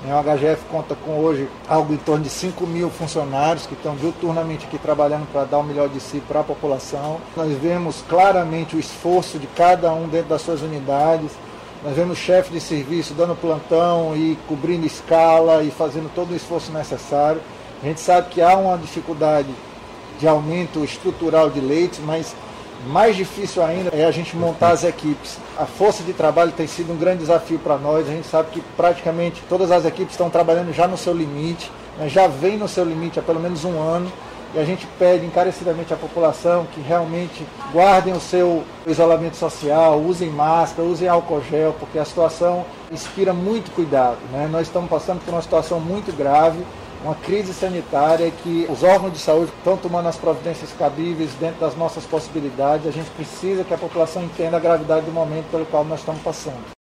O HGF conta com hoje algo em torno de 5.000 funcionários que estão diuturnamente aqui trabalhando para dar o melhor de si para a população. Nós vemos claramente o esforço de cada um dentro das suas unidades. Nós vemos o chefe de serviço dando plantão e cobrindo escala e fazendo todo o esforço necessário. A gente sabe que há uma dificuldade de aumento estrutural de leitos, mas mais difícil ainda é a gente montar as equipes. A força de trabalho tem sido um grande desafio para nós. A gente sabe que praticamente todas as equipes estão trabalhando já no seu limite, né? Já vem no seu limite há pelo menos um ano. E a gente pede encarecidamente à população que realmente guardem o seu isolamento social, usem máscara, usem álcool gel, porque a situação inspira muito cuidado, né? Nós estamos passando por uma situação muito grave, uma crise sanitária que os órgãos de saúde estão tomando as providências cabíveis dentro das nossas possibilidades. A gente precisa que a população entenda a gravidade do momento pelo qual nós estamos passando.